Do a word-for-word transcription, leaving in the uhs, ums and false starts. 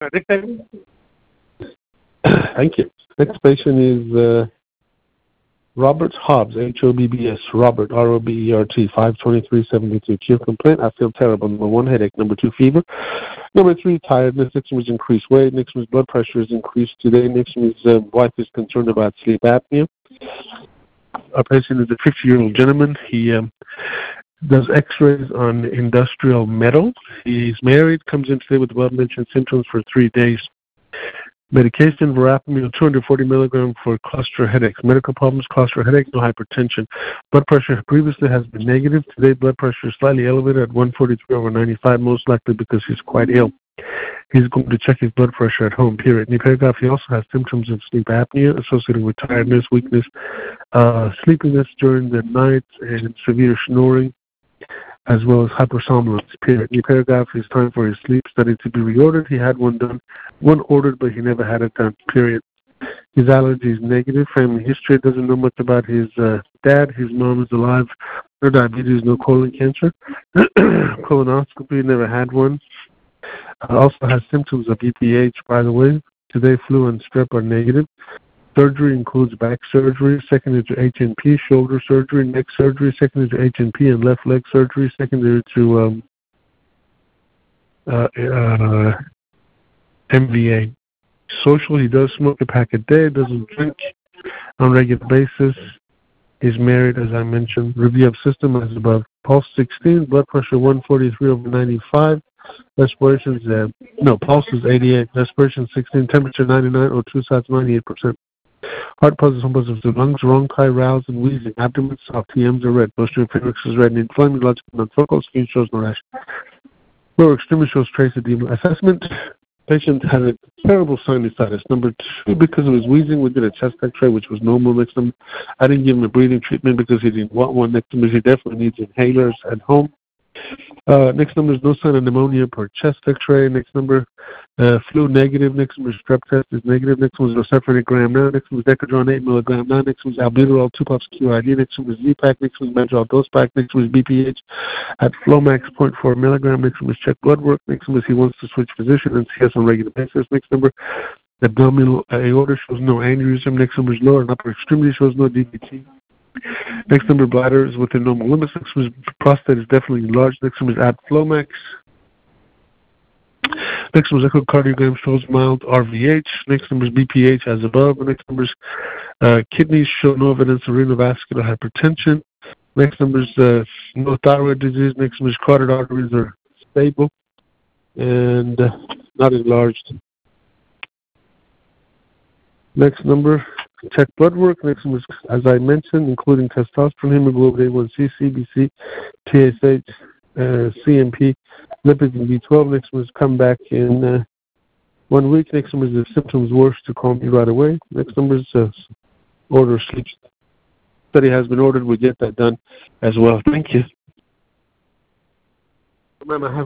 Uh, next patient. Thank you. Next patient is uh, Robert Hobbs, H O B B S, Robert, R O B E R T, five twenty-three seventy-two. Cue complaint, I feel terrible. Number one, headache. Number two, fever. Number three, tiredness. Next one is increased weight. Next one is blood pressure is increased today. Next one is uh, wife is concerned about sleep apnea. Our patient is a fifty-year-old gentleman. He um, does x-rays on industrial metal. He's married, comes in today with the above-mentioned symptoms for three days. Medication, verapamil, two hundred forty milligrams for cluster headaches. Medical problems, cluster headache, no hypertension. Blood pressure previously has been negative. Today, blood pressure is slightly elevated at one forty-three over ninety-five, most likely because he's quite ill. He's going to check his blood pressure at home, period. In the paragraph, he also has symptoms of sleep apnea associated with tiredness, weakness, uh, sleepiness during the night, and severe snoring, as well as hypersomnolence, period. In the paragraph, it's time for his sleep study to be reordered. He had one done, one ordered, but he never had it done, period. His allergy is negative. Family history, doesn't know much about his uh, dad. His mom is alive. No diabetes, no colon cancer. Colonoscopy, never had one. Uh, also has symptoms of E P H, by the way. Today, flu and strep are negative. Surgery includes back surgery, secondary to H N P, shoulder surgery, neck surgery, secondary to H N P and left leg surgery, secondary to um, uh, uh, M V A. Social, he does smoke a pack a day, doesn't drink on a regular basis. He's married, as I mentioned. Review of system as above. Pulse sixteen, blood pressure one forty-three over ninety-five. Respirations, uh, no, pulse is eighty-eight. Respiration sixteen, temperature ninety-nine, O two sides ninety-eight percent. Heart pulses, home pulses of the lungs, bronchi, rouse, and wheezing. Abdomen, soft, T Ms are red. Posterior pharynx is red. And inflamed, logical, non-focal, skin shows no rash. Lower extremity shows trace edema. Assessment, patient had a terrible sinusitis. Number two, because of his wheezing, we did a chest x-ray, which was normal. Next number, I didn't give him a breathing treatment because he didn't want one. Next number, he definitely needs inhalers at home. Uh, next number is no sign of pneumonia per chest x-ray. Next number, uh, flu negative. Next number, strep test is negative. Next one is Rocephin now. Next one is Decadron eight milligram now. Next one is albuterol two puffs Q I D. Next one is Z-Pack. Next one is Medrol dose pack. Next one is B P H at Flomax zero point four milligram. Next one is check blood work. Next one is he wants to switch physician and see us on a regular basis. Next number, abdominal aorta shows no aneurysm. Next number is lower and upper extremity shows no D V T. Next number, bladder is within normal limits. Next number, prostate is definitely enlarged. Next number is at Flomax. Next number is echocardiogram shows mild R V H. Next number is B P H as above. The next number is uh, kidneys show no evidence of renal vascular hypertension. Next number is uh, no thyroid disease. Next number is carotid arteries are stable and uh, not enlarged. Next number, check blood work. Next one was, as I mentioned, including testosterone, hemoglobin A one C, C B C, T S H, uh, C M P, lipids, and B twelve. Next one was come back in uh, one week. Next one was the symptoms worse to call me right away. Next number is uh, order sleep study has been ordered. We get that done as well. Thank you. Ma'am, I have